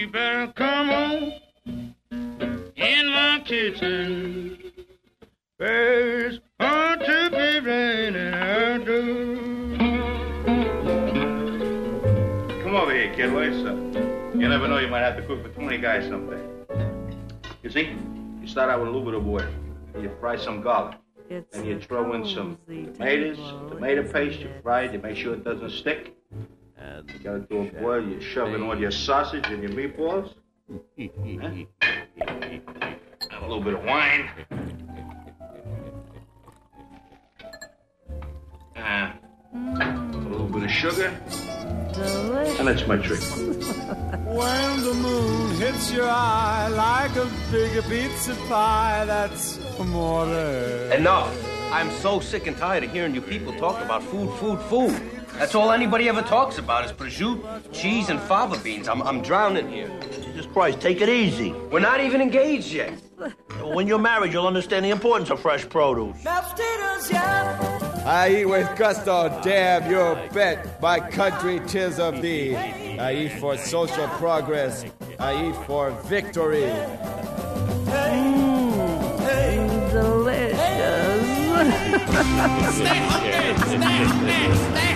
better come on in my kitchen. There's hard to be raining out there. Come over here, kid. What's up? You never know, you might have to cook for 20 guys someday. You see, you start out with a little bit of oil. You fry some garlic. And you throw in some tomatoes, tomato paste, you fry it, you make sure it doesn't stick. You got it to a boil, you shove in all your sausage and your meatballs. And a little bit of wine. A little bit of sugar. Delicious. And that's my trick. When the moon hits your eye like a big pizza pie, that's amore. Enough. I'm so sick and tired of hearing you people talk about food, food, food. That's all anybody ever talks about is prosciutto, cheese, and fava beans. I'm drowning here. Jesus Christ, take it easy. We're not even engaged yet. When you're married, you'll understand the importance of fresh produce. I eat with gusto, damn you bet. My country, 'tis of thee. I eat for social progress. I eat for victory. Delicious. Stay hungry. Stay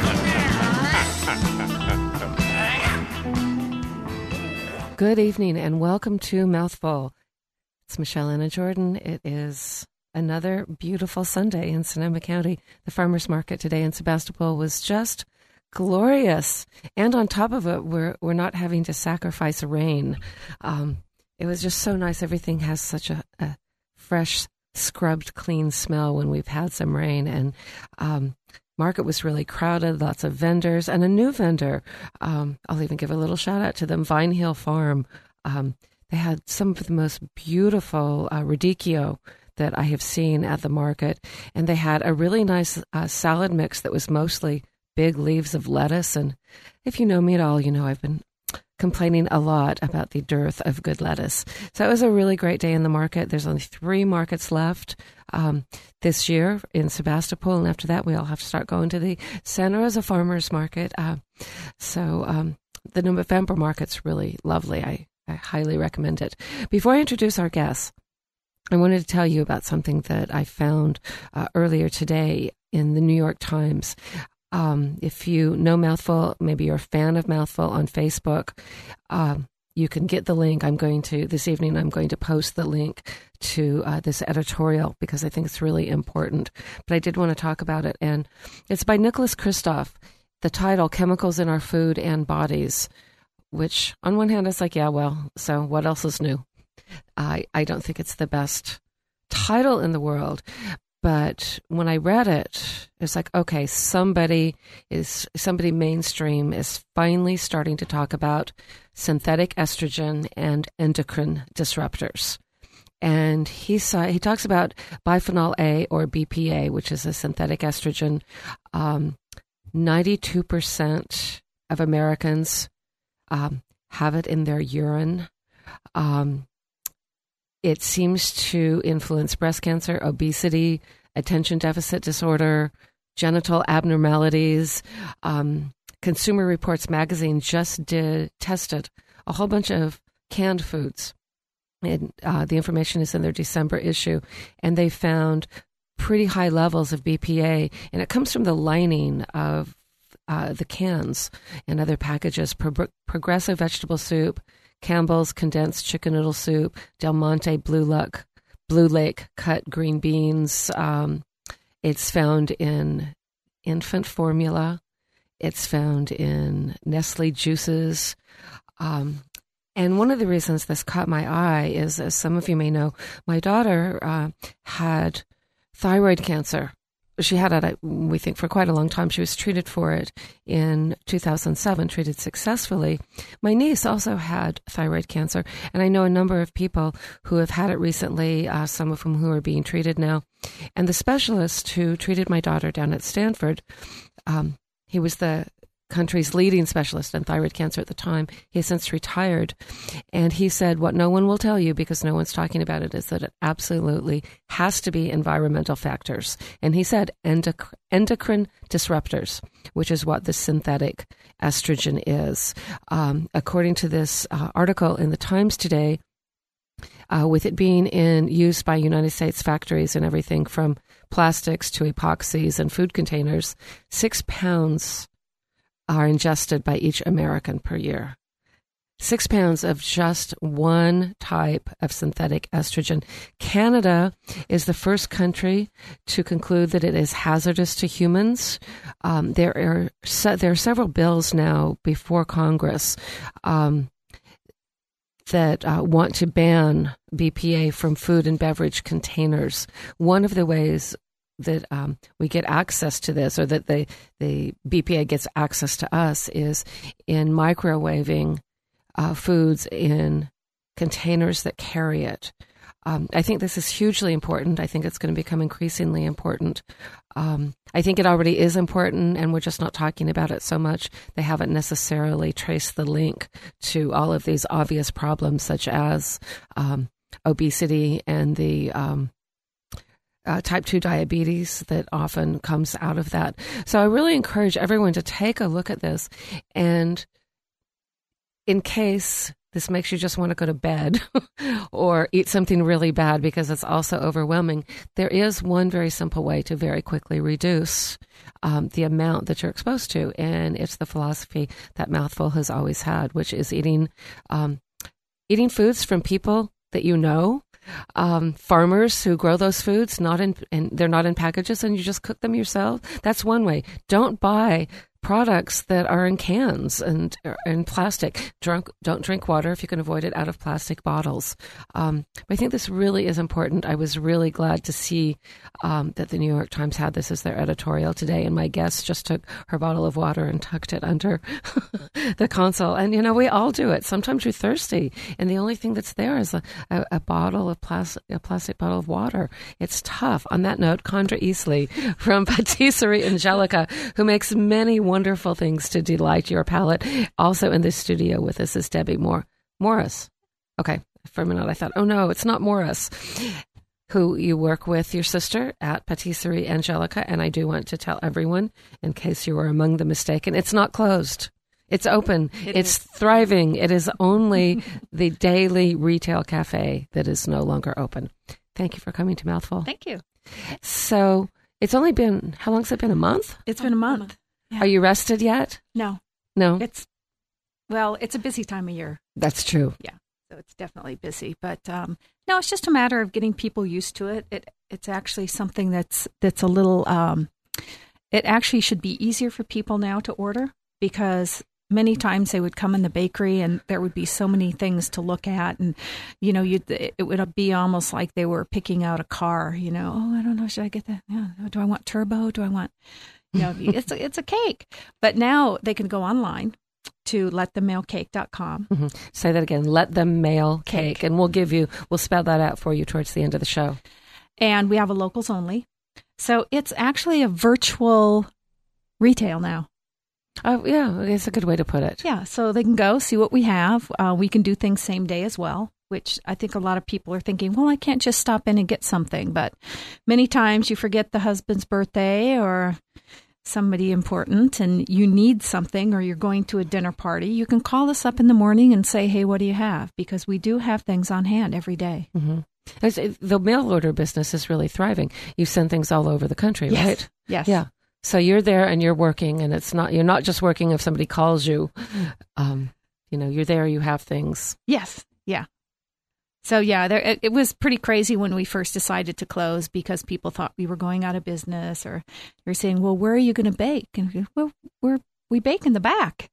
hungry. Good evening and welcome to Mouthful. It's Michelle Anna Jordan. It is another beautiful Sunday in Sonoma County. The farmers market today in Sebastopol was just glorious. And on top of it, we're not having to sacrifice rain. It was just so nice. Everything has such a fresh, scrubbed, clean smell when we've had some rain. And market was really crowded, lots of vendors, and a new vendor. I'll even give a little shout out to them, Vine Hill Farm. They had some of the most beautiful radicchio that I have seen at the market. And they had a really nice salad mix that was mostly big leaves of lettuce. And if you know me at all, you know I've been complaining a lot about the dearth of good lettuce. So it was a really great day in the market. There's only 3 markets left this year in Sebastopol. And after that, we all have to start going to the Santa Rosa Farmers Market. So the November market's really lovely. I highly recommend it. Before I introduce our guests, I wanted to tell you about something that I found earlier today in the New York Times. If you know Mouthful, maybe you're a fan of Mouthful on Facebook, you can get the link. This evening, I'm going to post the link to this editorial because I think it's really important. But I did want to talk about it. And it's by Nicholas Kristof. The title, Chemicals in Our Food and Bodies, which on one hand is like, yeah, well, so what else is new? I don't think it's the best title in the world. But when I read it, it's like, okay, somebody mainstream is finally starting to talk about synthetic estrogen and endocrine disruptors. And he talks about bisphenol A or BPA, which is a synthetic estrogen. 92% of Americans have it in their urine. It seems to influence breast cancer, obesity, attention deficit disorder, genital abnormalities. Consumer Reports magazine just tested a whole bunch of canned foods. And the information is in their December issue. And they found pretty high levels of BPA. And it comes from the lining of the cans and other packages. Progressive vegetable soup, Campbell's condensed chicken noodle soup, Del Monte Blue Lake cut green beans. It's found in infant formula. It's found in Nestle juices. And one of the reasons this caught my eye is, as some of you may know, my daughter had thyroid cancer. She had it, we think, for quite a long time. She was treated for it in 2007, treated successfully. My niece also had thyroid cancer, and I know a number of people who have had it recently, some of whom who are being treated now. And the specialist who treated my daughter down at Stanford, he was the country's leading specialist in thyroid cancer at the time. He has since retired. And he said, what no one will tell you, because no one's talking about it, is that it absolutely has to be environmental factors. And he said endocrine disruptors, which is what the synthetic estrogen is. According to this article in the Times today, with it being used by United States factories in everything from plastics to epoxies and food containers, 6 pounds are ingested by each American per year. 6 pounds of just one type of synthetic estrogen. Canada is the first country to conclude that it is hazardous to humans. There are several bills now before Congress that want to ban BPA from food and beverage containers. One of the ways that we get access to this, or that the BPA gets access to us, is in microwaving foods in containers that carry it. I think this is hugely important. I think it's going to become increasingly important. I think it already is important, and we're just not talking about it so much. They haven't necessarily traced the link to all of these obvious problems, such as obesity and the type 2 diabetes that often comes out of that. So I really encourage everyone to take a look at this, and in case this makes you just want to go to bed or eat something really bad because it's also overwhelming, there is one very simple way to very quickly reduce the amount that you're exposed to, and it's the philosophy that Mouthful has always had, which is eating foods from people that you know, farmers who grow those foods, and they're not in packages, and you just cook them yourself. That's one way. Don't buy products that are in cans and in plastic. Don't drink water if you can avoid it out of plastic bottles. But I think this really is important. I was really glad to see that the New York Times had this as their editorial today, and my guest just took her bottle of water and tucked it under the console. And, we all do it. Sometimes you're thirsty, and the only thing that's there is a bottle of a plastic bottle of water. It's tough. On that note, Condra Easley from Patisserie Angelica, who makes many wonderful things to delight your palate. Also in the studio with us is Debbie Morris. Okay, for a minute I thought, oh no, it's not Morris, who you work with your sister at Patisserie Angelica. And I do want to tell everyone, in case you were among the mistaken, it's not closed. It's open. It's thriving. It is only the daily retail cafe that is no longer open. Thank you for coming to Mouthful. Thank you. So it's only been, how long has it been, a month? It's been a month. Yeah. Are you rested yet? No. It's a busy time of year. That's true. Yeah. So it's definitely busy, but no, it's just a matter of getting people used to it. It's actually something that's a little, it actually should be easier for people now to order, because many times they would come in the bakery and there would be so many things to look at, and it would be almost like they were picking out a car. Oh, I don't know, should I get that? Yeah. Do I want turbo? Do I want? It's a cake. But now they can go online to letthemailcake.com. Mm-hmm. Say that again, Let Them Mail Cake. And we'll spell that out for you towards the end of the show. And we have a locals only. So it's actually a virtual retail now. Oh, yeah, it's a good way to put it. Yeah, so they can go see what we have. We can do things same day as well, which I think a lot of people are thinking, well, I can't just stop in and get something. But many times you forget the husband's birthday or somebody important and you need something, or you're going to a dinner party. You can call us up in the morning and say, hey, what do you have? Because we do have things on hand every day. Mm-hmm. The mail order business is really thriving. You send things all over the country, yes. Right? Yes. Yeah. So you're there and you're working, and you're not just working if somebody calls you. You're there, you have things. Yes. Yeah. So yeah, it was pretty crazy when we first decided to close, because people thought we were going out of business, or they were saying, well, where are you going to bake? And we bake in the back.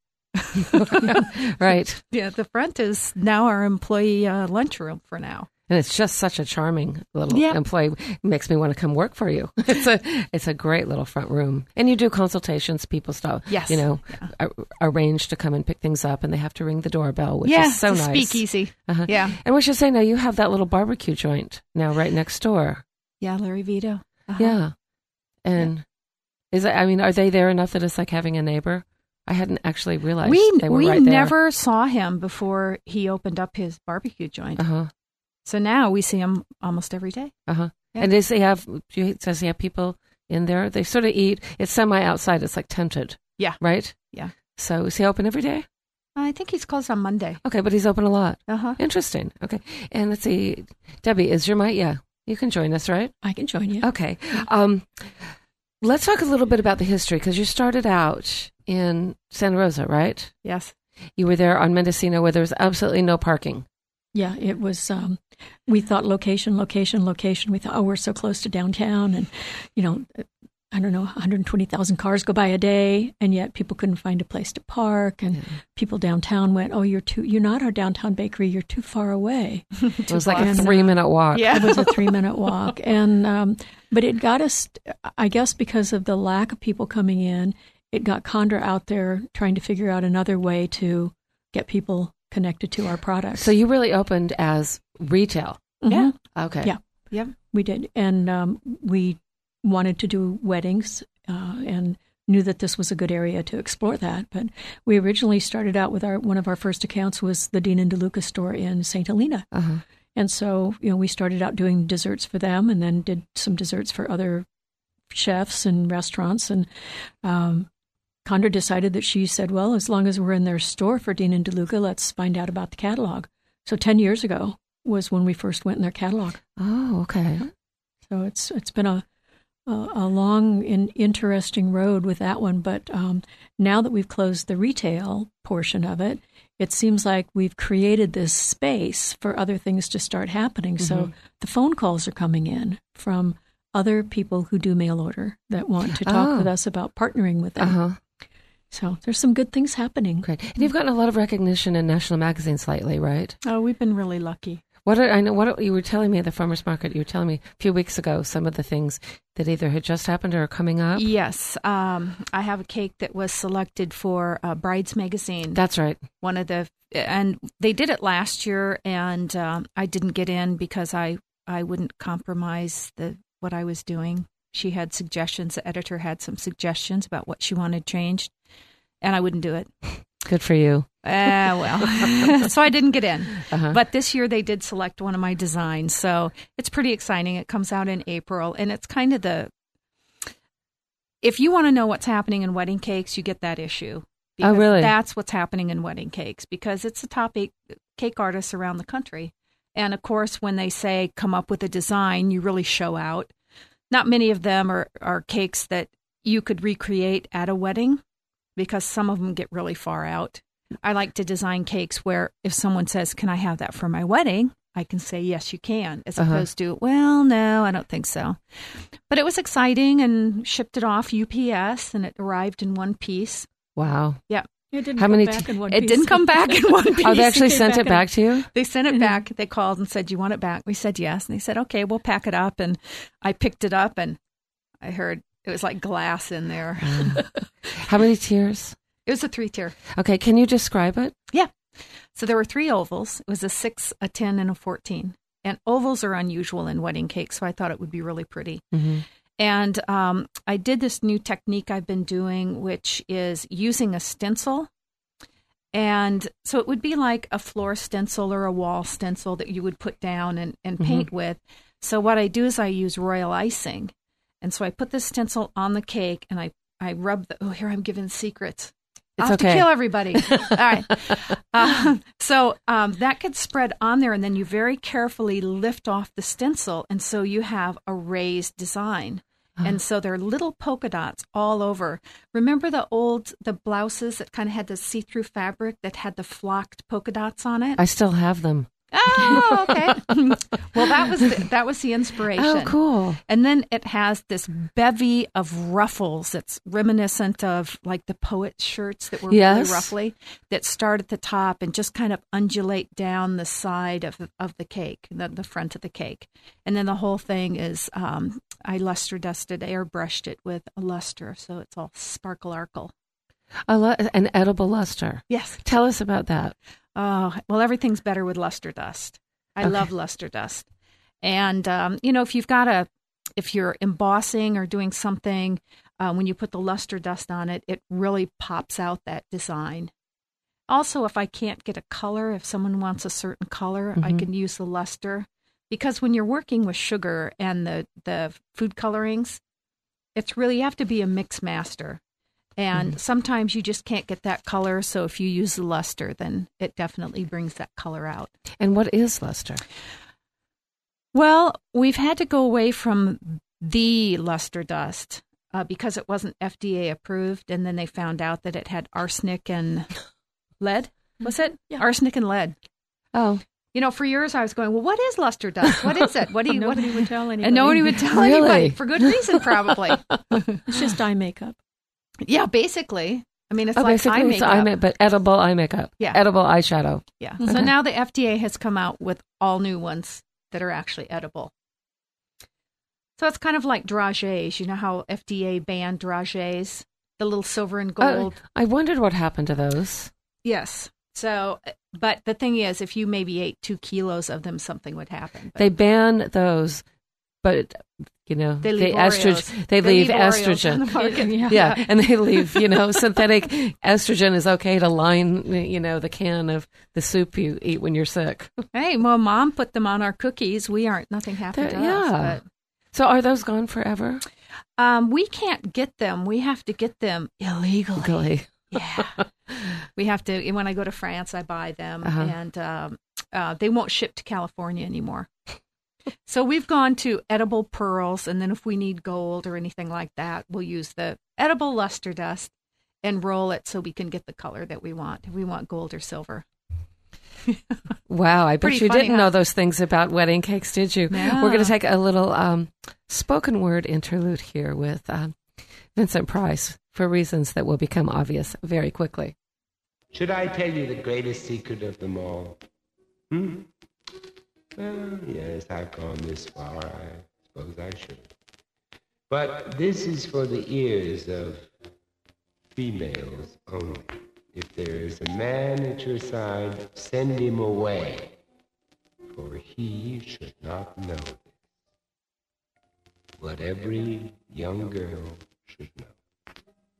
Right. Yeah. The front is now our employee lunchroom for now. And it's just such a charming little employee. It makes me want to come work for you. It's a great little front room. And you do consultations. People stop, arrange to come and pick things up, and they have to ring the doorbell, which is so nice. Speakeasy. Uh-huh. Yeah. And we should say now you have that little barbecue joint now right next door. Yeah, Larry Vito. Uh-huh. Yeah. And are they there enough that it's like having a neighbor? I hadn't actually realized We they were right there. never saw him before he opened up his barbecue joint. Uh-huh. So now we see him almost every day. Uh-huh. Yeah. And does he have people in there? They sort of eat. It's semi-outside. It's like tented. Yeah. Right? Yeah. So is he open every day? I think he's closed on Monday. Okay, but he's open a lot. Uh-huh. Interesting. Okay. And let's see. Debbie, is your mic? Yeah. You can join us, right? I can join you. Okay. Let's talk a little bit about the history, because you started out in Santa Rosa, right? Yes. You were there on Mendocino where there was absolutely no parking. Yeah, it was, we thought location. We thought, oh, we're so close to downtown. And, I don't know, 120,000 cars go by a day, and yet people couldn't find a place to park. And people downtown went, oh, you're not our downtown bakery. You're too far away. It was like a 3-minute walk. Yeah. It was a 3-minute walk. And, but it got us, I guess, because of the lack of people coming in, it got Condra out there trying to figure out another way to get people connected to our products. So you really opened as retail. Yeah. Okay. Yeah. Yeah. We did. And we wanted to do weddings and knew that this was a good area to explore that. But we originally started out with one of our first accounts was the Dean and DeLuca store in St. Helena. Uh-huh. And so, we started out doing desserts for them and then did some desserts for other chefs and restaurants. And Condra decided that she said, well, as long as we're in their store for Dean and DeLuca, let's find out about the catalog. So 10 years ago was when we first went in their catalog. Oh, okay. So it's been a long and interesting road with that one. But now that we've closed the retail portion of it, it seems like we've created this space for other things to start happening. Mm-hmm. So the phone calls are coming in from other people who do mail order that want to talk with us about partnering with them. Uh-huh. So there's some good things happening. Great. And you've gotten a lot of recognition in national magazines lately, right? Oh, we've been really lucky. What you were telling me at the farmers market, you were telling me a few weeks ago some of the things that either had just happened or are coming up. Yes. I have a cake that was selected for Brides Magazine. That's right. And they did it last year, and I didn't get in because I wouldn't compromise what I was doing. She had suggestions. The editor had some suggestions about what she wanted changed, and I wouldn't do it. Good for you. Well, so I didn't get in. Uh-huh. But this year they did select one of my designs, so it's pretty exciting. It comes out in April, and it's kind of if you want to know what's happening in wedding cakes, you get that issue. Oh, really? That's what's happening in wedding cakes, because it's the top 8 cake artists around the country. And, of course, when they say come up with a design, you really show out. Not many of them are cakes that you could recreate at a wedding, because some of them get really far out. I like to design cakes where if someone says, can I have that for my wedding? I can say, yes, you can, as opposed to, well, no, I don't think so. But it was exciting, and shipped it off UPS, and it arrived in one piece. Wow. Yeah. It didn't come back in one piece. It didn't come back in one piece. Oh, they actually sent it back to you? They sent it back. They called and said, do you want it back? We said yes. And they said, okay, we'll pack it up. And I picked it up, and I heard it was like glass in there. How many tiers? It was a 3-tier. Okay, can you describe it? Yeah. So there were 3 ovals. It was a 6, a 10, and a 14. And ovals are unusual in wedding cakes, so I thought it would be really pretty. Mm-hmm. And I did this new technique I've been doing, which is using a stencil. And so it would be like a floor stencil or a wall stencil that you would put down and paint with. So what I do is I use royal icing. And so I put the stencil on the cake, and I rub here I'm giving secrets. It's I'll have okay. to kill everybody. All right. So that gets spread on there, and then you very carefully lift off the stencil, and so you have a raised design. And so there are little polka dots all over. Remember the blouses that kind of had the see-through fabric that had the flocked polka dots on it? I still have them. Oh, okay. Well, that was the inspiration. Oh, cool. And then it has this bevy of ruffles that's reminiscent of like the poet shirts that were really ruffly, that start at the top and just kind of undulate down the side of the cake, the front of the cake. And then the whole thing is I luster dusted, airbrushed it with a luster, so it's all sparkle-arkle. An edible luster. Yes. Tell us about that. Oh, well, everything's better with luster dust. I love luster dust. And, if you're embossing or doing something, when you put the luster dust on it, it really pops out that design. Also, if I can't get a color, if someone wants a certain color, I can use the luster. Because when you're working with sugar and the food colorings, it's really, you have to be a mix master. And sometimes you just can't get that color. So if you use the luster, then it definitely brings that color out. And what is luster? Well, we've had to go away from the luster dust because it wasn't FDA approved. And then they found out that it had arsenic and lead. Was it? Yeah. Arsenic and lead. Oh. You know, for years I was going, well, what is luster dust? What is it? What do you? Nobody would tell anybody. And nobody would tell anybody for good reason, probably. It's just eye makeup. Yeah, basically. I mean, it's like eye makeup. But edible eye makeup. Yeah. Edible eyeshadow. Yeah. Okay. So now the FDA has come out with all new ones that are actually edible. So it's kind of like dragées. You know how FDA banned dragées? The little silver and gold. I wondered what happened to those. Yes. So, but the thing is, if you maybe ate 2 kilos of them, something would happen. But they ban those, but you know, they leave estrogen. They leave estrogen. Yeah, and they leave. You know, synthetic estrogen is okay to line. You know, the can of the soup you eat when you're sick. Hey, well, Mom put them on our cookies. We aren't. Nothing happened to us. But. So, are those gone forever? We can't get them. We have to get them illegally. Yeah. We have to, when I go to France, I buy them, and they won't ship to California anymore. So we've gone to edible pearls, and then if we need gold or anything like that, we'll use the edible luster dust and roll it so we can get the color that we want. If we want gold or silver. Wow, I bet you didn't know those things about wedding cakes, did you? No. We're going to take a little spoken word interlude here with Vincent Price for reasons that will become obvious very quickly. Should I tell you the greatest secret of them all? Well, yes, I've gone this far. I suppose I should. But this is for the ears of females only. If there is a man at your side, send him away, for he should not know this. What every young girl should know.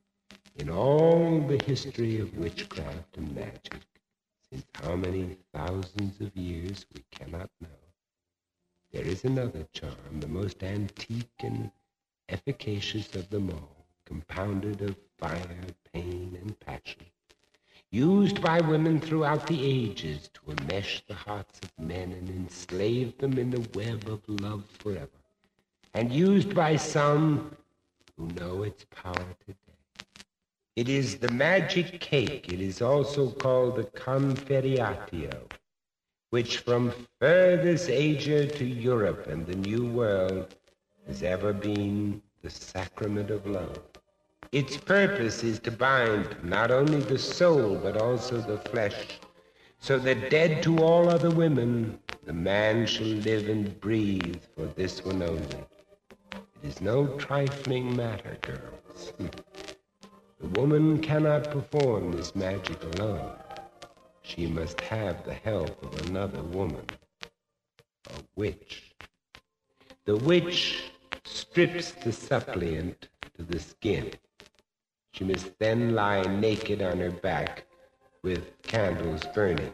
In all the history of witchcraft and magic, since how many thousands of years we cannot know, there is another charm, the most antique and efficacious of them all, compounded of fire, pain, and passion, used by women throughout the ages to enmesh the hearts of men and enslave them in the web of love forever, and used by some who know its power today. It is the magic cake. It is also called the Conferiatio, which from furthest Asia to Europe and the New World has ever been the sacrament of love. Its purpose is to bind not only the soul but also the flesh, so that dead to all other women, the man shall live and breathe for this one only. It is no trifling matter, girls. The woman cannot perform this magic alone. She must have the help of another woman, a witch. The witch strips the suppliant to the skin. She must then lie naked on her back with candles burning.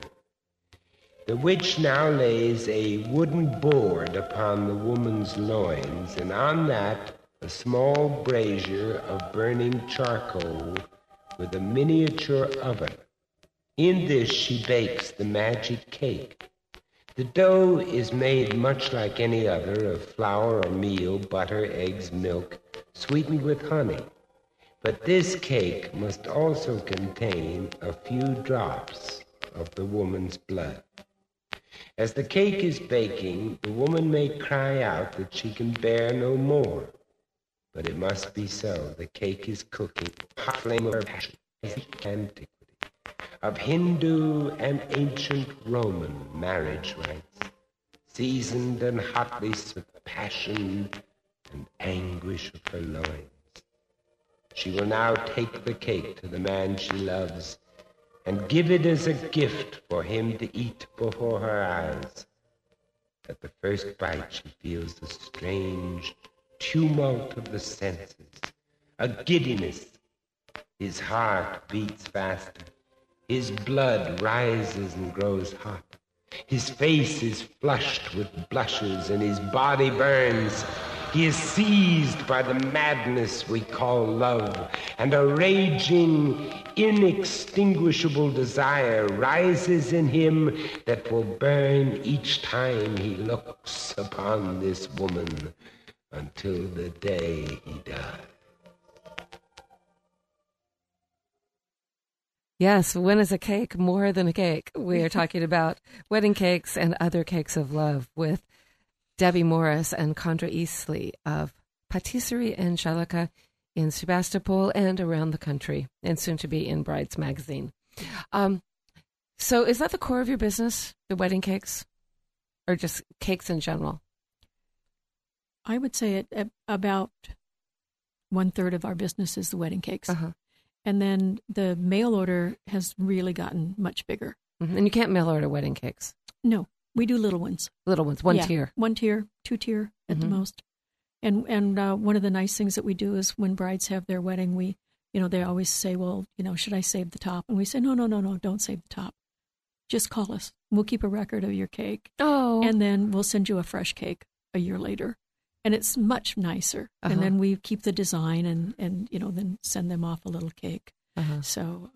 The witch now lays a wooden board upon the woman's loins, and on that a small brazier of burning charcoal with a miniature oven. In this she bakes the magic cake. The dough is made much like any other, of flour or meal, butter, eggs, milk, sweetened with honey. But this cake must also contain a few drops of the woman's blood. As the cake is baking, the woman may cry out that she can bear no more. But it must be so. The cake is cooking, hot flame of passion, antiquity, of Hindu and ancient Roman marriage rites, seasoned and hotly with passion and anguish of her loins. She will now take the cake to the man she loves and give it as a gift for him to eat before her eyes. At the first bite, she feels the strange tumult of the senses, a giddiness. His heart beats faster. His blood rises and grows hot. His face is flushed with blushes and his body burns. He is seized by the madness we call love, and a raging, inextinguishable desire rises in him that will burn each time he looks upon this woman until the day he dies. Yes, when is a cake more than a cake? We are talking about wedding cakes and other cakes of love with Debbie Morris and Condra Eastley of Patisserie Angelica in Sebastopol and around the country, and soon to be in Brides Magazine. So is that the core of your business, the wedding cakes, or just cakes in general? I would say about 1/3 of our business is the wedding cakes. Uh-huh. And then the mail order has really gotten much bigger. Mm-hmm. And you can't mail order wedding cakes? No, we do little ones. Little ones, one tier. 1 tier, 2 tier at the most. And one of the nice things that we do is when brides have their wedding, they always say, well, should I save the top? And we say, no, don't save the top. Just call us. We'll keep a record of your cake. Oh. And then we'll send you a fresh cake a year later. And it's much nicer. Uh-huh. And then we keep the design and then send them off a little cake. Uh-huh. So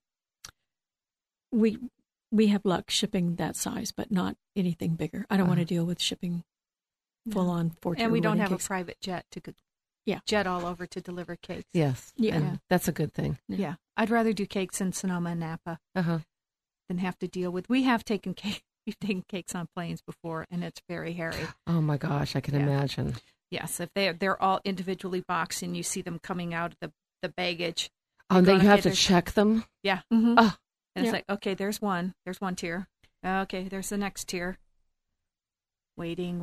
we have luck shipping that size, but not anything bigger. I don't want to deal with shipping full-on 4-tier. And we don't have cakes. a private jet to Yeah. jet all over to deliver cakes. Yes. Yeah. And that's a good thing. Yeah. I'd rather do cakes in Sonoma and Napa Uh-huh. than have to deal with. We've taken cakes on planes before, and it's very hairy. Oh my gosh, I can imagine. Yes, if they're all individually boxed and you see them coming out of the baggage. Oh, and then you have to check them? Yeah. Mm-hmm. Oh. And it's like, okay, there's one tier. Okay, there's the next tier. Waiting.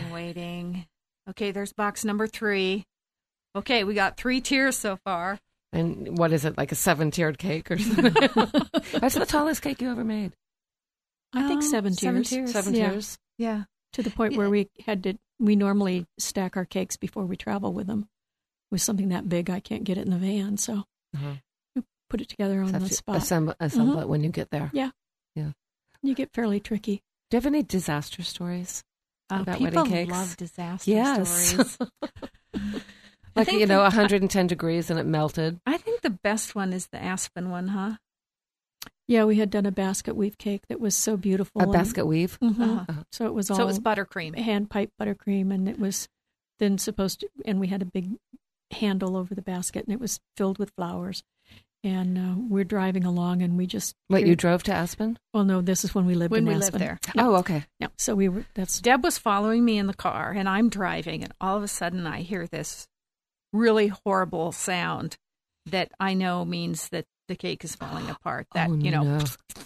Okay, there's box number 3. Okay, we got 3 tiers so far. And what is it, like a 7-tiered cake or something? That's the tallest cake you ever made. I think 7 tiers. 7 tiers? Yeah. To the point where we normally stack our cakes before we travel with them. With something that big, I can't get it in the van, so we put it together on the spot. Assemble it when you get there. Yeah. Yeah. You get fairly tricky. Do you have any disaster stories about people wedding cakes? Love disaster stories. Like, 110 degrees and it melted. I think the best one is the Aspen one, huh? Yeah, we had done a basket weave cake that was so beautiful. A basket weave? Mm-hmm. Uh-huh. So it was So it was buttercream. Hand-piped buttercream, and it was then supposed to, and we had a big handle over the basket, and it was filled with flowers. And we're driving along, and we just... Wait, you drove to Aspen? Well, no, this is when we lived in Aspen. Lived there. No. Oh, okay. No, so we were... Deb was following me in the car, and I'm driving, and all of a sudden I hear this really horrible sound that I know means that the cake is falling apart. That, no.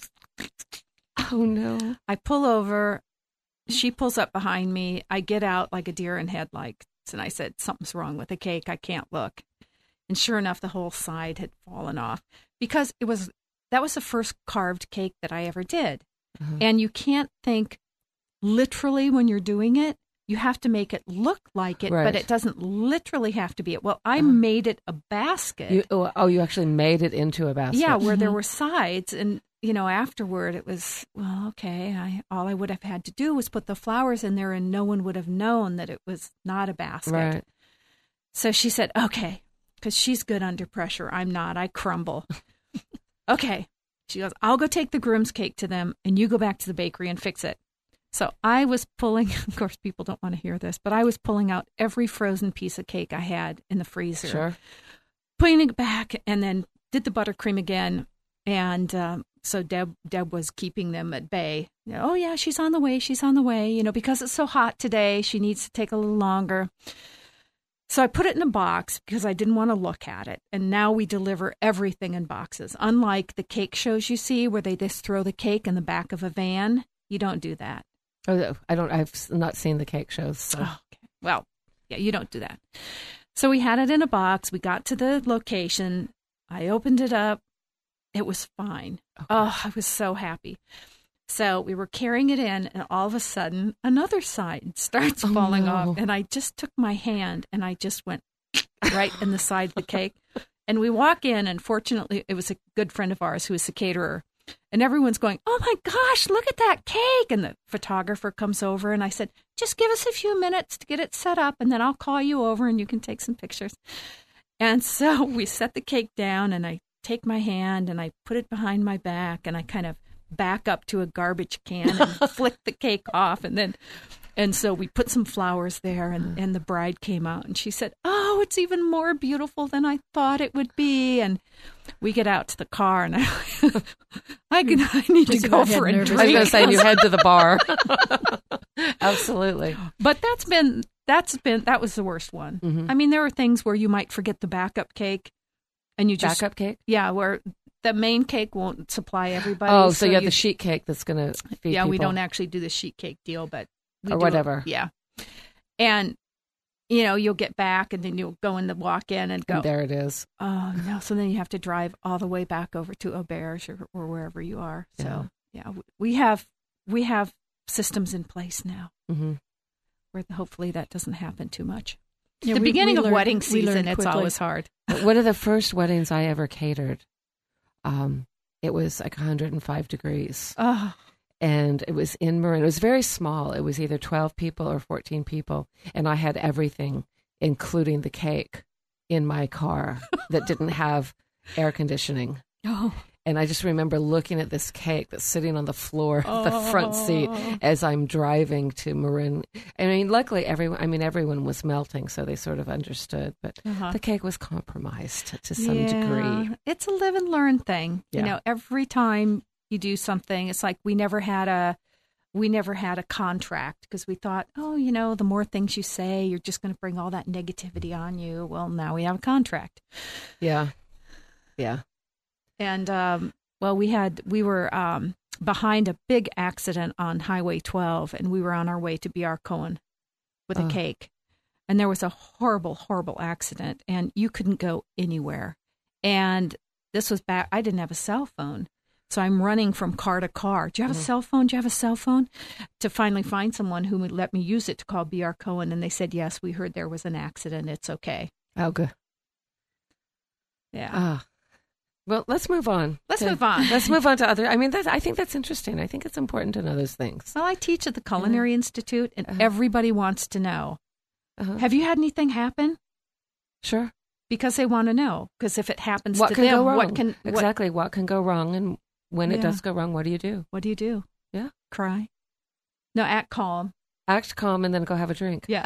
Oh, no. I pull over. She pulls up behind me. I get out like a deer in headlights, and I said, something's wrong with the cake. I can't look. And sure enough, the whole side had fallen off because that was the first carved cake that I ever did. Uh-huh. And you can't think literally when you're doing it. You have to make it look like it, right. But it doesn't literally have to be it. Well, I made it a basket. You actually made it into a basket. Yeah, where there were sides. And, afterward it was, well, okay, all I would have had to do was put the flowers in there and no one would have known that it was not a basket. Right. So she said, okay, because she's good under pressure. I'm not. I crumble. Okay. She goes, I'll go take the groom's cake to them and you go back to the bakery and fix it. So I was pulling, of course, people don't want to hear this, but I was pulling out every frozen piece of cake I had in the freezer, sure, putting it back, and then did the buttercream again. And so Deb was keeping them at bay. Oh, yeah, she's on the way, because it's so hot today. She needs to take a little longer. So I put it in a box because I didn't want to look at it. And now we deliver everything in boxes. Unlike the cake shows you see where they just throw the cake in the back of a van, you don't do that. Oh, I've not seen the cake shows. So. Oh, okay. Well, yeah, you don't do that. So we had it in a box. We got to the location. I opened it up. It was fine. Okay. Oh, I was so happy. So we were carrying it in, and all of a sudden, another side starts falling off. And I just took my hand, and I just went, right in the side of the cake. And we walk in, and fortunately, it was a good friend of ours who was the caterer. And everyone's going, "Oh my gosh, look at that cake!" And the photographer comes over, and I said, "Just give us a few minutes to get it set up, and then I'll call you over, and you can take some pictures." And so we set the cake down, and I take my hand, and I put it behind my back, and I kind of back up to a garbage can and flick the cake off, and so we put some flowers there, and the bride came out, and she said, "Oh, it's even more beautiful than I thought it would be." And we get out to the car, and I need to go for a drink. I was going to say, you head to the bar. Absolutely. But that was the worst one. Mm-hmm. I mean, there are things where you might forget the backup cake, and you just backup cake. Yeah, where the main cake won't supply everybody. Oh, so you have the sheet cake that's going to feed Yeah, people. we don't actually do the sheet cake deal, but or whatever. Yeah, and you'll get back, and then you'll go in the walk-in and go, and there it is. Oh no! So then you have to drive all the way back over to Auberge or wherever you are. So yeah, we have systems in place now, where hopefully that doesn't happen too much. Yeah, the beginning of wedding season, it's quickly. always hard. One of the first weddings I ever catered, it was like 105 degrees. Oh. And it was in Marin. It was very small. It was either 12 people or 14 people. And I had everything, including the cake, in my car that didn't have air conditioning. Oh. And I just remember looking at this cake that's sitting on the floor of the front seat as I'm driving to Marin. I mean, luckily, everyone was melting, so they sort of understood. But the cake was compromised to some degree. It's a live and learn thing. Yeah. Every time you do something, it's like we never had a contract because we thought, the more things you say, you're just going to bring all that negativity on you. Well, now we have a contract. Yeah. And we were behind a big accident on Highway 12, and we were on our way to B.R. Cohen with a cake, and there was a horrible, horrible accident, and you couldn't go anywhere. And this was back. I didn't have a cell phone. So I'm running from car to car. Do you have a cell phone? Do you have a cell phone? To finally find someone who would let me use it to call B.R. Cohen. And they said, yes, we heard there was an accident. It's okay. Oh, good. Yeah. Well, let's move on. Let's move on to other. I mean, I think that's interesting. I think it's important to know those things. Well, I teach at the Culinary Institute, and everybody wants to know. Have you had anything happen? Sure. Because they want to know. Because if it happens what to can them, go wrong? what can go wrong? And when it does go wrong, what do you do? What do you do? Yeah. Cry? No, act calm. Act calm and then go have a drink. Yeah.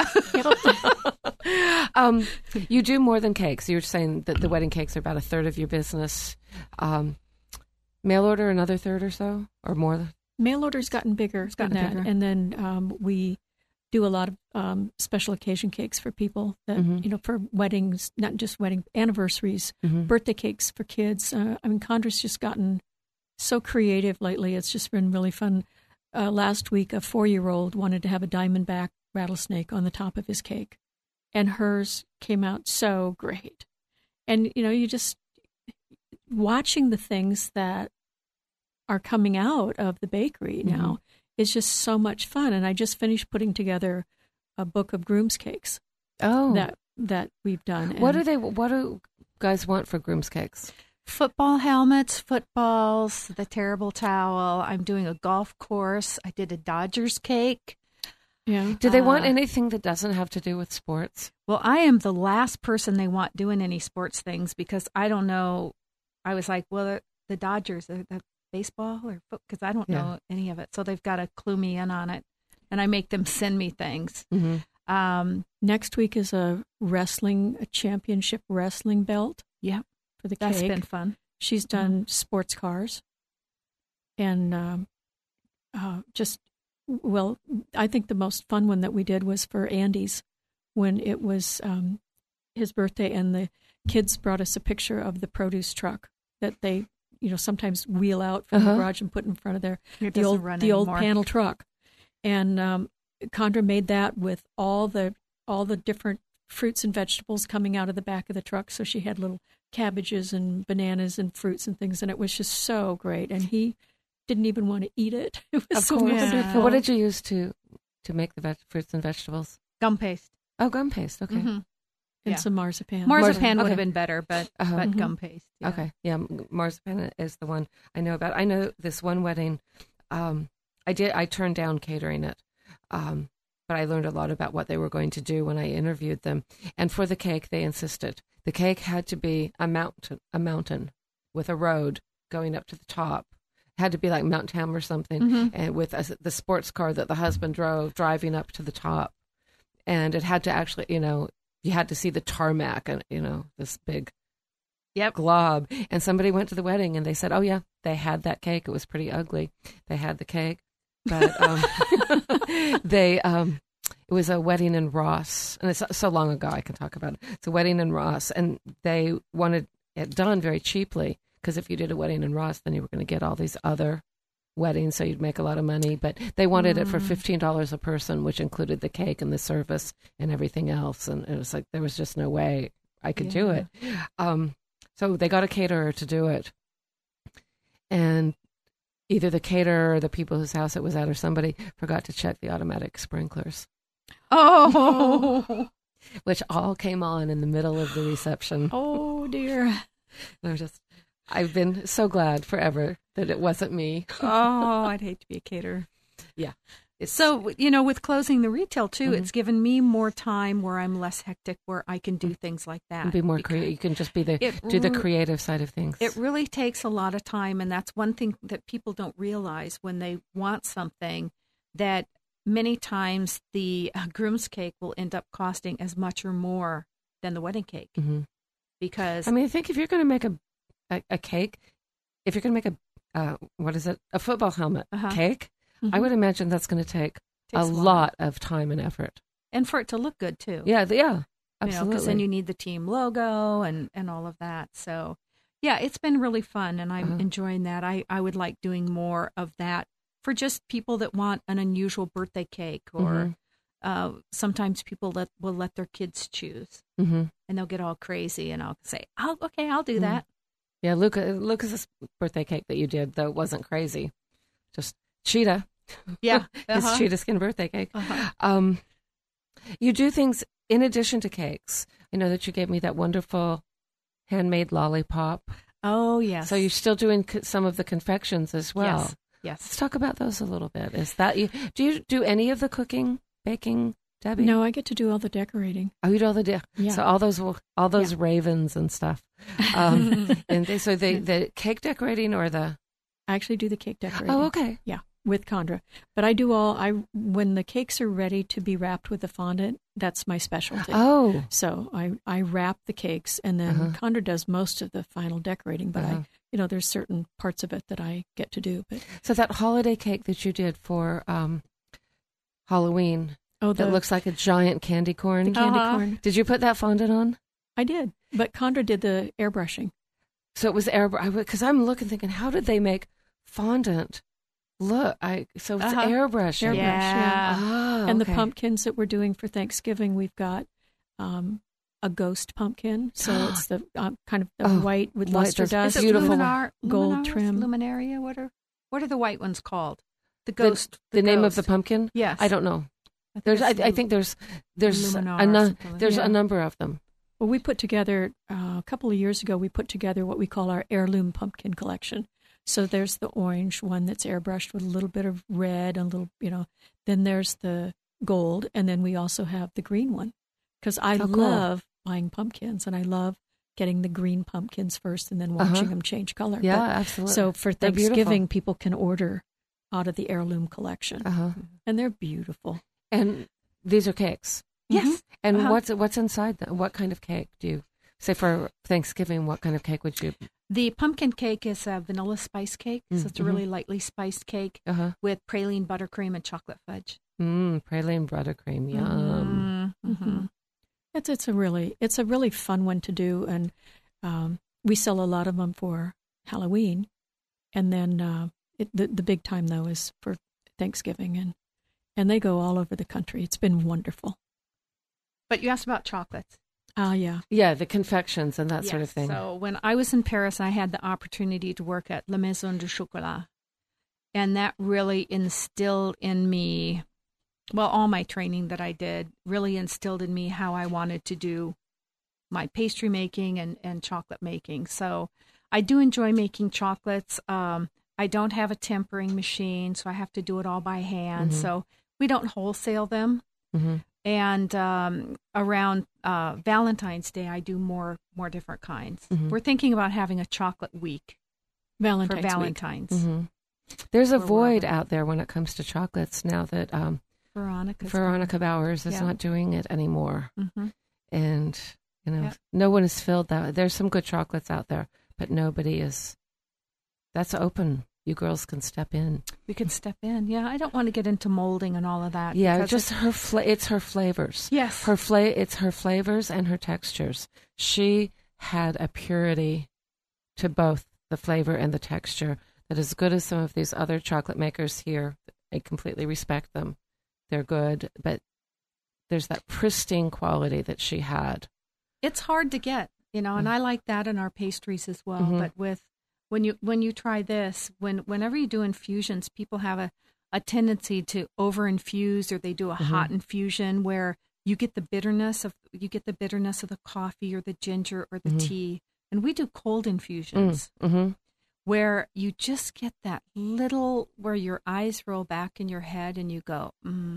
You do more than cakes. You're saying that the wedding cakes are about a third of your business. Mail order, another third or so, or more? Mail order's gotten bigger. It's gotten bigger. And then we do a lot of special occasion cakes for people that, for weddings, not just wedding anniversaries, birthday cakes for kids. Condra's just gotten so creative lately. It's just been really fun. Last week, a 4-year-old wanted to have a diamondback rattlesnake on the top of his cake, and hers came out so great. And, you just watching the things that are coming out of the bakery now is just so much fun. And I just finished putting together a book of groom's cakes. Oh, that we've done. What do guys want for groom's cakes? Football helmets, footballs, the terrible towel. I'm doing a golf course. I did a Dodgers cake. Yeah. Do they want anything that doesn't have to do with sports? Well, I am the last person they want doing any sports things because I don't know. I was like, well, the Dodgers, the baseball or football, because I don't know any of it. So they've got to clue me in on it. And I make them send me things. Next week is a championship wrestling belt. Yeah. For the That's cake. Been fun. She's done sports cars. And I think the most fun one that we did was for Andy's when it was his birthday, and the kids brought us a picture of the produce truck that they, sometimes wheel out from the garage and put in front of the old panel truck. And Condra made that with all the different fruits and vegetables coming out of the back of the truck. So she had little cabbages and bananas and fruits and things, and it was just so great. And he didn't even want to eat it. It was so wonderful. What did you use to make the fruits and vegetables? Gum paste. Oh, gum paste. Okay. and some marzipan. Marzipan would okay. have been better, but gum paste. Yeah. Okay, yeah, marzipan is the one I know about. I know this one wedding. I turned down catering it, but I learned a lot about what they were going to do when I interviewed them. And for the cake, they insisted the cake had to be a mountain with a road going up to the top. It had to be like Mount Tam or something, and with the sports car that the husband drove driving up to the top. And it had to actually, you had to see the tarmac and, this big glob. And somebody went to the wedding and they said, oh, yeah, they had that cake. It was pretty ugly. They had the cake. But it was a wedding in Ross. And it's so long ago, I can talk about it. It's a wedding in Ross. And they wanted it done very cheaply because if you did a wedding in Ross, then you were going to get all these other wedding, so you'd make a lot of money, but they wanted it for $15 a person, which included the cake and the service and everything else, and it was like there was just no way I could do it. So they got a caterer to do it, and either the caterer or the people whose house it was at or somebody forgot to check the automatic sprinklers. Oh, which all came on in the middle of the reception. Oh dear. I've been so glad forever that it wasn't me. Oh, I'd hate to be a caterer. Yeah. So, with closing the retail, too, it's given me more time where I'm less hectic, where I can do things like that. And be more creative. You can just do the creative side of things. It really takes a lot of time, and that's one thing that people don't realize when they want something, that many times the groom's cake will end up costing as much or more than the wedding cake. Mm-hmm. Because I think if you're going to make a cake, if you're going to make a football helmet cake, I would imagine that's going to take a lot of time and effort. And for it to look good, too. Yeah, absolutely. Because then you need the team logo and all of that. So, yeah, it's been really fun, and I'm enjoying that. I would like doing more of that for just people that want an unusual birthday cake, or sometimes people will let their kids choose, and they'll get all crazy, and I'll say, I'll do that. Yeah, Lucas's birthday cake that you did, though, wasn't crazy. Just cheetah. Yeah. His cheetah skin birthday cake. You do things in addition to cakes. I know that you gave me that wonderful handmade lollipop. Oh, yes. So you're still doing some of the confections as well. Yes. Let's talk about those a little bit. Is that you? Do you do any of the cooking, baking, Debbie? No, I get to do all the decorating. Oh, you do all the yeah. So all those ravens and stuff. And the cake decorating or the? I actually do the cake decorating. Oh, okay. Yeah, with Condra. But I do when the cakes are ready to be wrapped with the fondant, that's my specialty. Oh. So I wrap the cakes, and then Condra does most of the final decorating, but there's certain parts of it that I get to do. But so that holiday cake that you did for Halloween, that looks like a giant candy corn. The candy corn. Did you put that fondant on? I did, but Condra did the airbrushing. So it was because I'm looking, thinking, how did they make fondant? Look, so it's airbrushing. Yeah. Oh, and the pumpkins that we're doing for Thanksgiving, we've got a ghost pumpkin. So it's the kind of the white with luster dust. Is it beautiful gold trim. Luminaria? What are the white ones called? The ghost. The name of the pumpkin? Yes. I don't know. I think there's a number of them. Well, we put together, a couple of years ago, we put together what we call our heirloom pumpkin collection. So there's the orange one that's airbrushed with a little bit of red, and a little, then there's the gold, and then we also have the green one. Because I love buying pumpkins, and I love getting the green pumpkins first and then watching them change color. Yeah, absolutely. So for Thanksgiving, people can order out of the heirloom collection, and they're beautiful. And these are cakes. Yes. And what's inside them? What kind of cake do you say for Thanksgiving? What kind of cake would you? The pumpkin cake is a vanilla spice cake, so it's a really lightly spiced cake with praline buttercream and chocolate fudge. Praline buttercream, yum. It's a really fun one to do, and we sell a lot of them for Halloween, and then the big time though is for Thanksgiving, and they go all over the country. It's been wonderful. But you asked about chocolates. Yeah. Yeah, the confections and that sort of thing. So when I was in Paris, I had the opportunity to work at La Maison du Chocolat. And that really instilled in me, all my training that I did really instilled in me how I wanted to do my pastry making and chocolate making. So I do enjoy making chocolates. I don't have a tempering machine, so I have to do it all by hand. Mm-hmm. So we don't wholesale them. Mm-hmm. And around Valentine's Day, I do more different kinds. Mm-hmm. We're thinking about having a chocolate week for Valentine's. Mm-hmm. There's a For void Robert. out there when it comes to chocolates now that Veronica's Veronica Bowers is Yeah. not doing it anymore. Mm-hmm. And, Yeah. no one has filled that. There's some good chocolates out there, but nobody is. That's open. You girls can step in. We can step in. Yeah, I don't want to get into molding and all of that. Yeah, because just it's her flavors. Yes. It's her flavors and her textures. She had a purity to both the flavor and the texture that is good as some of these other chocolate makers here. I completely respect them. They're good, but there's that pristine quality that she had. It's hard to get, and I like that in our pastries as well. Mhm. But when you try this, whenever you do infusions, people have a tendency to over infuse, or they do a hot infusion where you get the bitterness of the coffee or the ginger or the tea, and we do cold infusions where you just get that little where your eyes roll back in your head and you go,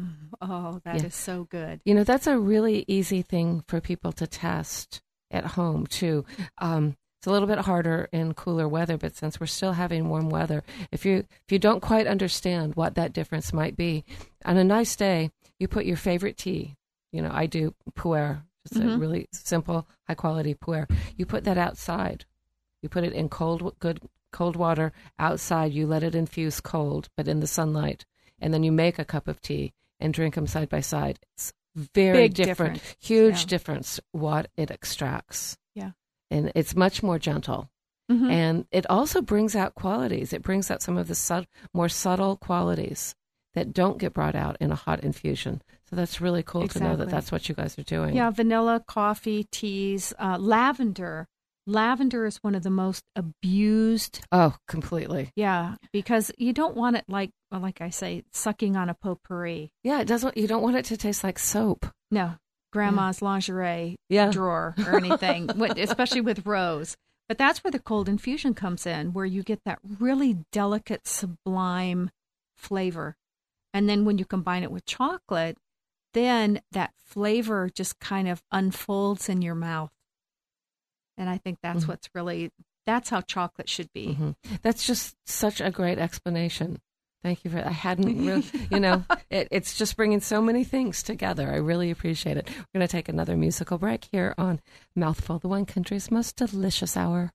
oh, that is so good. That's a really easy thing for people to test at home too. It's a little bit harder in cooler weather, but since we're still having warm weather, if you don't quite understand what that difference might be, on a nice day, you put your favorite tea. I do pu'er, just a really simple, high quality pu'er. You put that outside. You put it in cold water outside. You let it infuse cold, but in the sunlight, and then you make a cup of tea and drink them side by side. It's very Big different, difference. huge Yeah. difference what it extracts. Yeah. And it's much more gentle. Mhm. And it also brings out qualities. It brings out some of the more subtle qualities that don't get brought out in a hot infusion. So that's really cool to know that Exactly. that's what you guys are doing. Yeah, vanilla, coffee, teas, lavender. Lavender is one of the most abused. Oh, completely. Yeah, because you don't want it like I say, sucking on a potpourri. Yeah, it doesn't. You don't want it to taste like soap. No, grandma's lingerie Yeah. drawer or anything, especially with rose. But that's where the cold infusion comes in, where you get that really delicate, sublime flavor. And then when you combine it with chocolate, then that flavor just kind of unfolds in your mouth. And I think that's that's how chocolate should be. That's just such a great explanation. Thank you for that. I hadn't really, it's just bringing so many things together. I really appreciate it. We're going to take another musical break here on Mouthful, the Wine Country's most delicious hour.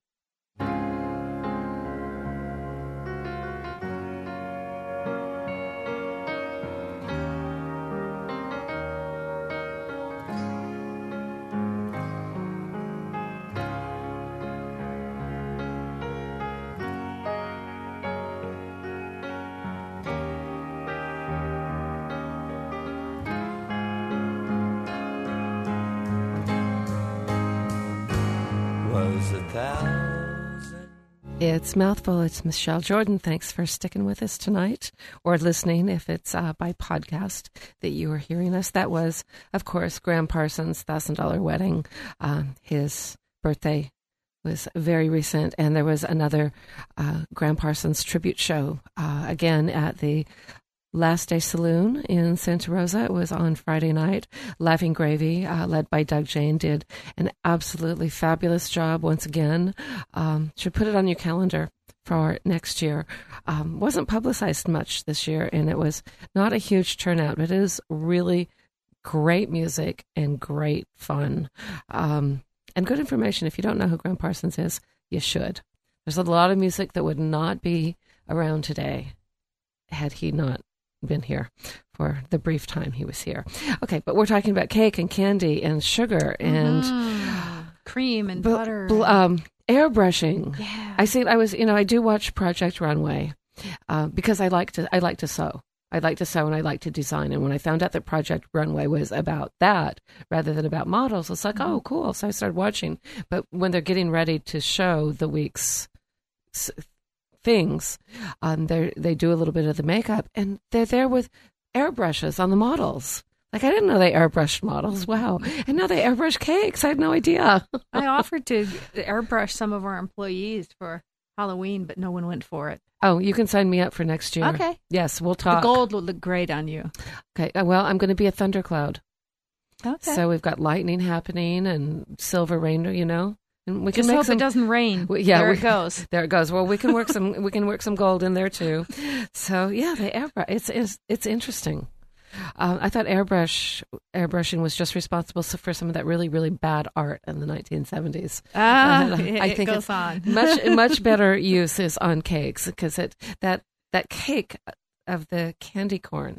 It's Mouthful. It's Michelle Jordan. Thanks for sticking with us tonight, or listening if it's by podcast that you are hearing us. That was, of course, Graham Parsons' $1,000 wedding. His birthday was very recent, and there was another Graham Parsons tribute show again at the Last Day Saloon in Santa Rosa. It was on Friday night. Laughing Gravy, led by Doug Jane, did an absolutely fabulous job once again. Should put it on your calendar for next year. Wasn't publicized much this year, and it was not a huge turnout, but it is really great music and great fun. And good information. If you don't know who Graham Parsons is, you should. There's a lot of music that would not be around today had he not been here for the brief time he was here. Okay, but we're talking about cake and candy and sugar and cream and butter. Airbrushing. Yeah. I do watch Project Runway because I like to sew. I like to sew and I like to design. And when I found out that Project Runway was about that rather than about models, it's like, oh, cool. So I started watching. But when they're getting ready to show the week's things, they do a little bit of the makeup, and they're there with airbrushes on the models. Like, I didn't know they airbrushed models. Wow. And now they airbrush cakes. I had no idea. I offered to airbrush some of our employees for Halloween, but no one went for it. Oh, you can sign me up for next year. Okay. Yes, we'll talk. The gold will look great on you. Okay. Well, I'm going to be a thundercloud. Okay. So we've got lightning happening and silver rain, and we can Just make hope some, it doesn't rain. There it goes. There it goes. Well, we can work some gold in there too. So yeah, the airbrush. It's interesting. I thought airbrushing was just responsible for some of that really, really bad art in the 1970s. I think it goes on. much better use is on cakes, because that cake of the candy corn,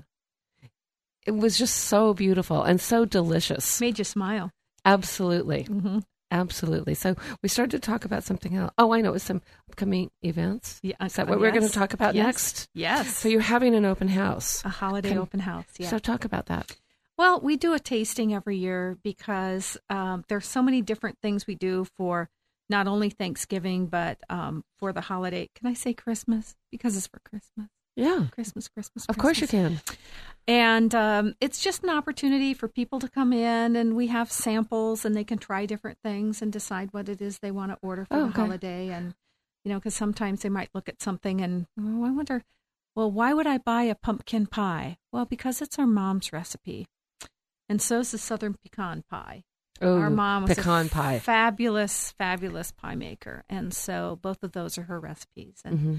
it was just so beautiful and so delicious. Made you smile. Absolutely. Mm-hmm. Absolutely. So we started to talk about something else. Oh, I know. It was some upcoming events. Yeah, Is that what we're going to talk about next? Yes. So you're having an open house. A holiday open house, yeah. So talk about that. Well, we do a tasting every year because there's so many different things we do for not only Thanksgiving, but for the holiday. Can I say Christmas? Because it's for Christmas. Yeah. Christmas. Of course you can. And it's just an opportunity for people to come in, and we have samples, and they can try different things and decide what it is they want to order for the holiday. And, because sometimes they might look at something and, I wonder, well, why would I buy a pumpkin pie? Well, because it's our mom's recipe. And so is the Southern pecan pie. Oh, our mom was pecan pie. Fabulous, fabulous pie maker. And so both of those are her recipes. And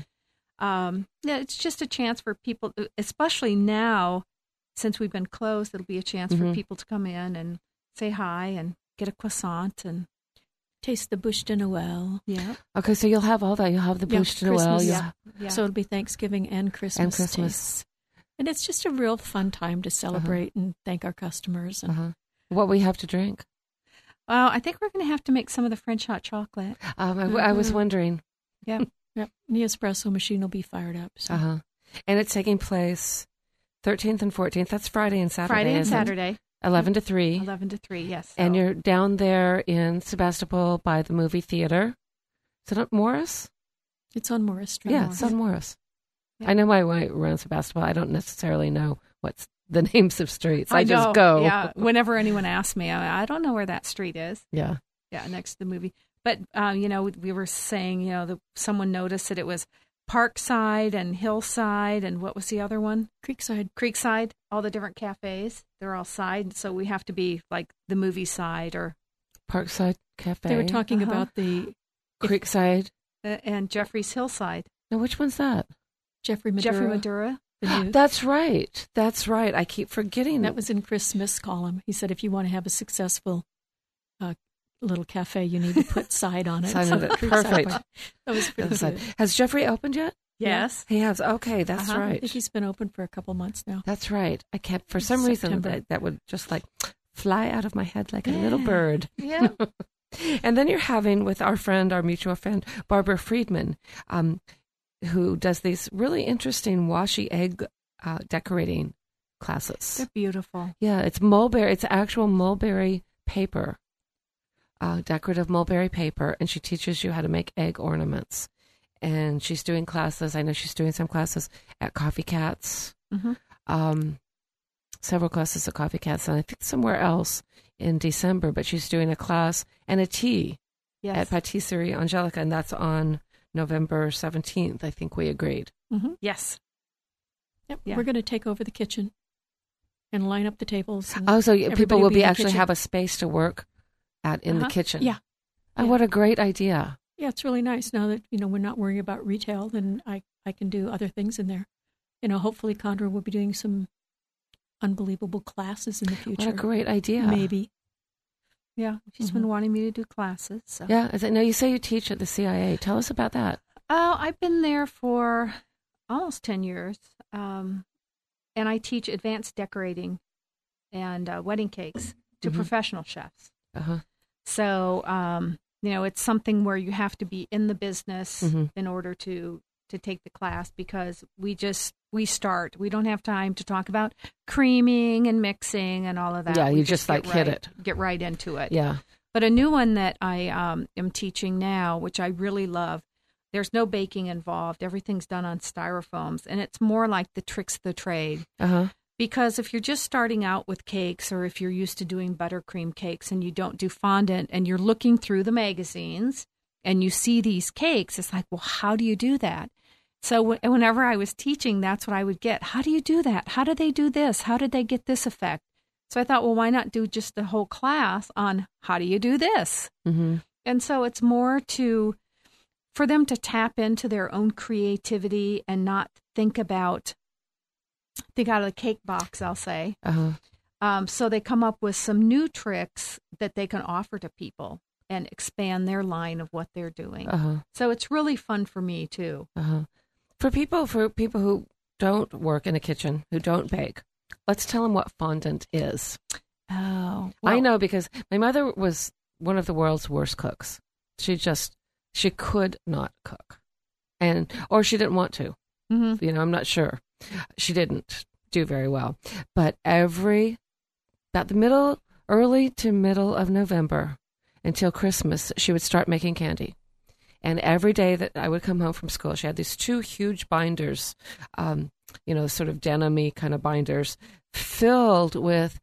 it's just a chance for people, especially now, since we've been closed, it'll be a chance for people to come in and say hi and get a croissant and taste the bûche de Noël. Yeah. Okay, so you'll have all that. You'll have the bûche de Noël. Yeah. So it'll be Thanksgiving and Christmas. Tastes. And it's just a real fun time to celebrate and thank our customers. And what we have to drink? Well, I think we're going to have to make some of the French hot chocolate. I was wondering. Yeah. Yep. The espresso machine will be fired up. So. And it's taking place 13th and 14th. That's Friday and Saturday. Friday and Saturday. 11 to 3. 11 to 3, yes. So. And you're down there in Sebastopol by the movie theater. Is it on Morris? It's on Morris Street. Yeah, it's on Morris. Yeah. I know my way around Sebastopol. I don't necessarily know what's the names of streets. I just go. Yeah. Whenever anyone asks me, I don't know where that street is. Yeah. Yeah, next to the movie. But, we were saying, someone noticed that it was Parkside and Hillside, and what was the other one? Creekside, all the different cafes. They're all side, so we have to be like the movie side or... Parkside Cafe. They were talking about the... Creekside. And Jeffrey's Hillside. Now, which one's that? Jeffrey Madura. That's right. I keep forgetting. That was in Chris Smith's column. He said if you want to have a successful little cafe, you need to put side on it. Perfect. That was pretty good. Has Jeffrey opened yet? Yes. He has. Okay, that's right. I think he's been open for a couple months now. That's right. I kept, for some reason, that would just fly out of my head like a little bird. Yeah. And then you're having with our mutual friend, Barbara Friedman, who does these really interesting washi egg decorating classes. They're beautiful. Yeah, it's mulberry. It's actual mulberry paper, decorative mulberry paper, and she teaches you how to make egg ornaments. And she's doing classes. I know she's doing some classes at Coffee Cats, several classes at Coffee Cats, and I think somewhere else in December. But she's doing a class and a tea at Patisserie Angelica, and that's on November 17th. I think we agreed. Mm-hmm. Yes. Yep. Yeah. We're going to take over the kitchen and line up the tables. So people will actually have a space to work at in the kitchen. Yeah. Oh, what a great idea. Yeah, it's really nice now that, we're not worrying about retail, then I can do other things in there. Hopefully Condra will be doing some unbelievable classes in the future. What a great idea. Maybe. Yeah, she's been wanting me to do classes. So. Yeah, now you say you teach at the CIA. Tell us about that. I've been there for almost 10 years, and I teach advanced decorating and wedding cakes to professional chefs. So, it's something where you have to be in the business in order to take the class, because we start. We don't have time to talk about creaming and mixing and all of that. Yeah, we you just hit it. Get right into it. Yeah. But a new one that I am teaching now, which I really love, there's no baking involved. Everything's done on styrofoams, and it's more like the tricks of the trade. Because if you're just starting out with cakes, or if you're used to doing buttercream cakes and you don't do fondant, and you're looking through the magazines and you see these cakes, it's like, well, how do you do that? So whenever I was teaching, that's what I would get. How do you do that? How do they do this? How did they get this effect? So I thought, well, why not do just a whole class on how do you do this? Mm-hmm. And so it's more for them to tap into their own creativity and not think out of the cake box, I'll say. So they come up with some new tricks that they can offer to people and expand their line of what they're doing. So it's really fun for me too. For people who don't work in a kitchen, who don't bake, let's tell them what fondant is. Oh, I know, because my mother was one of the world's worst cooks. She could not cook, or she didn't want to. Mm-hmm. You know, I'm not sure. She didn't do very well. But about the early to middle of November until Christmas, she would start making candy. And every day that I would come home from school, she had these 2 huge binders, sort of denim-y kind of binders, filled with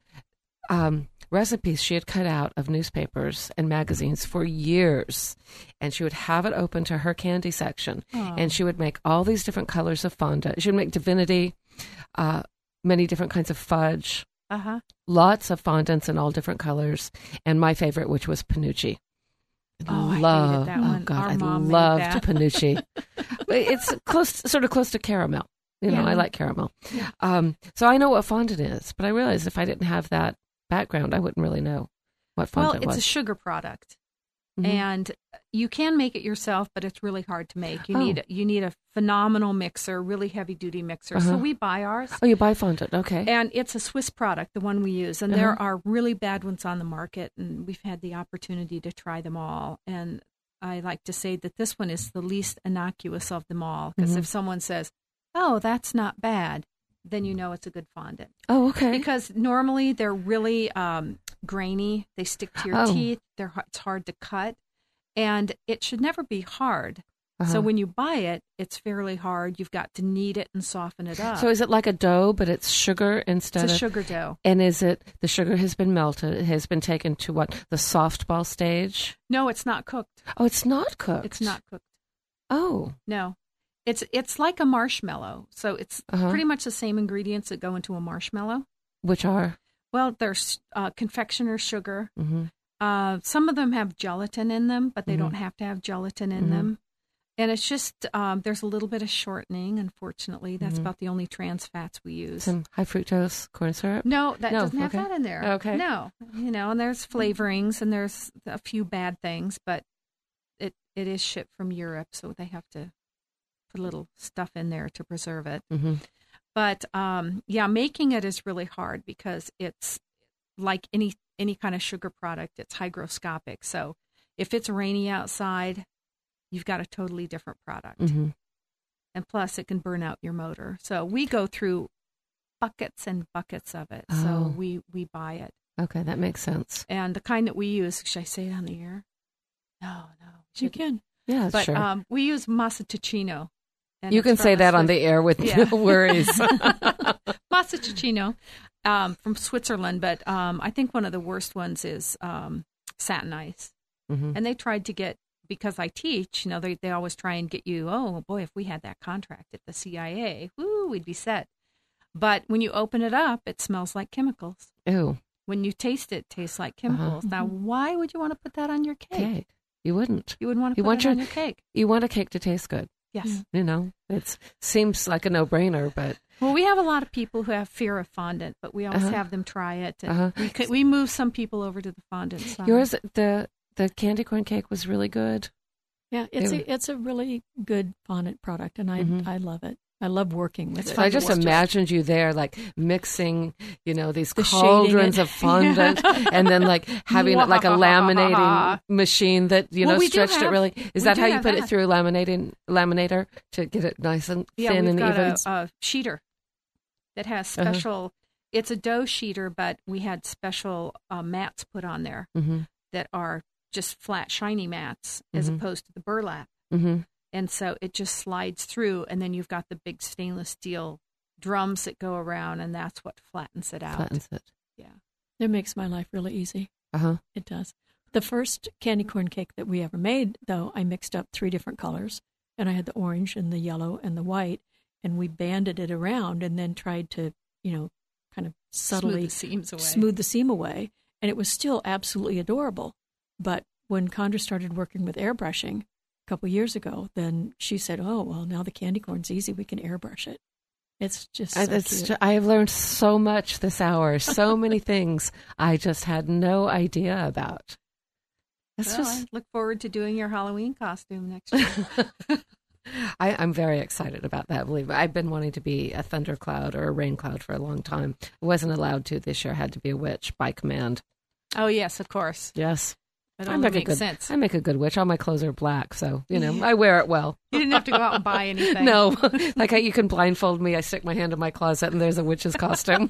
recipes she had cut out of newspapers and magazines for years. And she would have it open to her candy section. Aww. And she would make all these different colors of fondant. She would make divinity, many different kinds of fudge, lots of fondants in all different colors. And my favorite, which was Panucci. I hated that one. God, Our I mom loved made that. Panucci. It's sort of close to caramel. Yeah. I like caramel. So I know what fondant is, but I realized if I didn't have that background, I wouldn't really know what fondant was. Well, it's a sugar product, Mm-hmm. and you can make it yourself, but it's really hard to make. You need a phenomenal mixer, really heavy duty mixer. So we buy ours. Oh, you buy fondant, okay. And it's a Swiss product, the one we use. And there are really bad ones on the market, and we've had the opportunity to try them all. And I like to say that this one is the least innocuous of them all, because if someone says, oh, that's not bad, then you know it's a good fondant. Oh, okay. Because normally they're really grainy. They stick to your teeth. It's hard to cut. And it should never be hard. So when you buy it, it's fairly hard. You've got to knead it and soften it up. So is it like a dough, but it's sugar instead of... It's a sugar dough. And is it, the sugar has been melted, it has been taken to what, the softball stage? No, it's not cooked. Oh, it's not cooked? It's not cooked. Oh. No. It's like a marshmallow. So it's pretty much the same ingredients that go into a marshmallow. Which are? Well, there's confectioner's sugar. Some of them have gelatin in them, but they don't have to have gelatin in them. And it's just, there's a little bit of shortening, unfortunately. That's about the only trans fats we use. Some high fructose corn syrup? No, that doesn't have that in there. Okay. No. And there's flavorings, and there's a few bad things, but it is shipped from Europe, so they have to put a little stuff in there to preserve it. But, making it is really hard because it's like any kind of sugar product. It's hygroscopic. So if it's rainy outside, you've got a totally different product. And plus, it can burn out your motor. So we go through buckets and buckets of it. So we buy it. Okay, that makes sense. And the kind that we use, should I say it on the air? No. You can. Yeah, but, sure. We use Massachusetts. You can say that on the air with no worries. Massachusetts from Switzerland, but I think one of the worst ones is Satin Ice. And they tried to get, because I teach, they always try and get you, oh boy, if we had that contract at the CIA, woo, we'd be set. But when you open it up, it smells like chemicals. Ew. When you taste it, it tastes like chemicals. Now, why would you want to put that on your cake? You wouldn't. You wouldn't want to put it on your cake. You want a cake to taste good. Yes. It seems like a no-brainer, but... Well, we have a lot of people who have fear of fondant, but we always have them try it. And we move some people over to the fondant side. Yours, the candy corn cake was really good. Yeah, it's a really good fondant product, and I love it. I love working with it. I just imagined you there, like mixing, these cauldrons of fondant, and then like having like a laminating machine that stretched it really. Is that how you put it through a laminator to get it nice and thin and even? Yeah, we've got a sheeter that has special. It's a dough sheeter, but we had special mats put on there that are just flat, shiny mats as opposed to the burlap. And so it just slides through, and then you've got the big stainless steel drums that go around, and that's what flattens it out. Flattens it. Yeah. It makes my life really easy. Uh-huh. It does. The first candy corn cake that we ever made, though, I mixed up 3 different colors, and I had the orange and the yellow and the white, and we banded it around and then tried to, kind of subtly smooth the seam away. And it was still absolutely adorable. But when Condra started working with airbrushing a couple years ago, then she said, oh, well, now the candy corn's easy. We can airbrush it. It's just so cute. I have learned so much this hour, so many things I just had no idea about. I look forward to doing your Halloween costume next year. I'm very excited about that. Believe me, I've been wanting to be a thundercloud or a rain cloud for a long time. I wasn't allowed to this year. I had to be a witch by command. Oh, yes, of course. Yes. That only makes sense. I make a good witch. All my clothes are black, so, I wear it well. You didn't have to go out and buy anything. No. You can blindfold me. I stick my hand in my closet, and there's a witch's costume.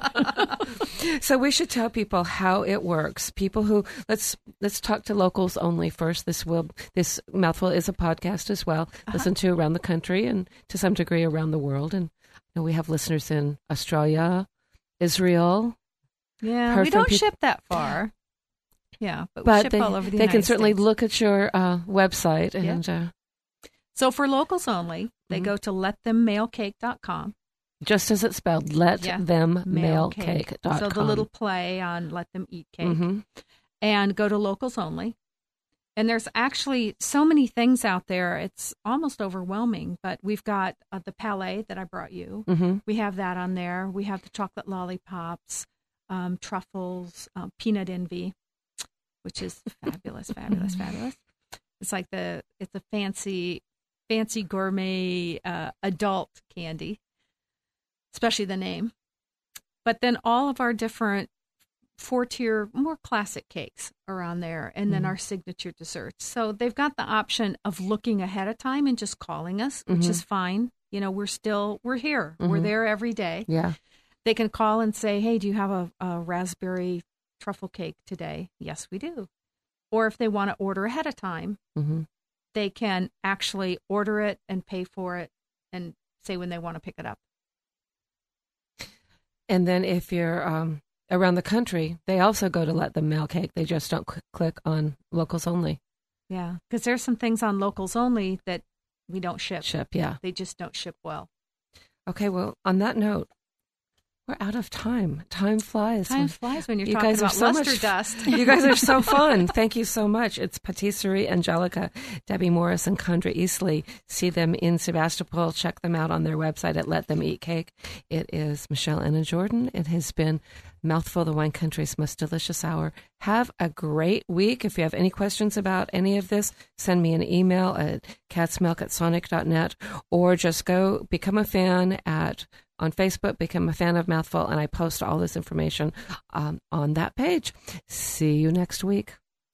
So we should tell people how it works. People who, let's talk to locals only first. This Mouthful is a podcast as well. Listen to around the country and to some degree around the world. And we have listeners in Australia, Israel. Yeah, we don't ship that far. Yeah, but we ship all over the United States. They can certainly look at your website. And so for locals only, they go to letthemmailcake.com. Just as it's spelled, letthemmailcake.com. So the little play on Let Them Eat Cake. Mm-hmm. And go to locals only. And there's actually so many things out there. It's almost overwhelming. But we've got the Palais that I brought you. Mm-hmm. We have that on there. We have the chocolate lollipops, truffles, peanut envy, which is fabulous, fabulous, fabulous. It's like it's a fancy gourmet adult candy, especially the name. But then all of our different 4-tier, more classic cakes are on there, and then our signature desserts. So they've got the option of looking ahead of time and just calling us, which is fine. We're here. Mm-hmm. We're there every day. Yeah. They can call and say, hey, do you have a raspberry truffle cake today? Yes, we do. Or if they want to order ahead of time, they can actually order it and pay for it and say when they want to pick it up. And then if you're around the country, they also go to Let Them Mail Cake. They just don't click on locals only. Yeah, because there's some things on locals only that we don't ship. Yeah. They just don't ship well. Okay, well, on that note, we're out of time. Time flies. Time flies when you're talking about luster dust. You guys are so fun. Thank you so much. It's Patisserie Angelica, Debbie Morris, and Condra Eastley. See them in Sebastopol. Check them out on their website at Let Them Eat Cake. It is Michelle Anna Jordan. It has been Mouthful, the wine country's most delicious hour. Have a great week. If you have any questions about any of this, send me an email at catsmilk@sonic.net, or just go become a fan on Facebook, become a fan of Mouthful, and I post all this information on that page. See you next week.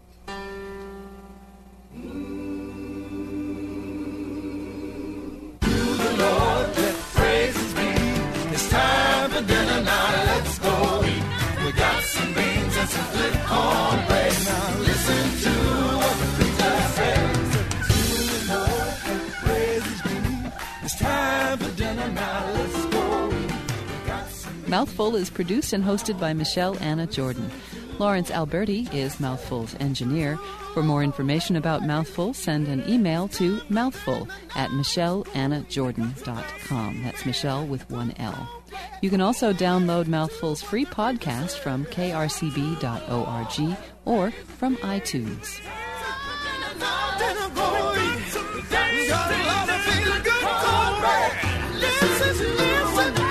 Lord, let praises be. It's time for dinner now. Let's go eat. We got some beans and some good cornbread. Now listen to what the preacher says. To the Lord, let praises be. It's time for dinner now. Let's go eat. Mouthful is produced and hosted by Michelle Anna Jordan. Lawrence Alberti is Mouthful's engineer. For more information about Mouthful, send an email to mouthful@michelleannajordan.com. That's Michelle with one L. You can also download Mouthful's free podcast from krcb.org or from iTunes. Listen.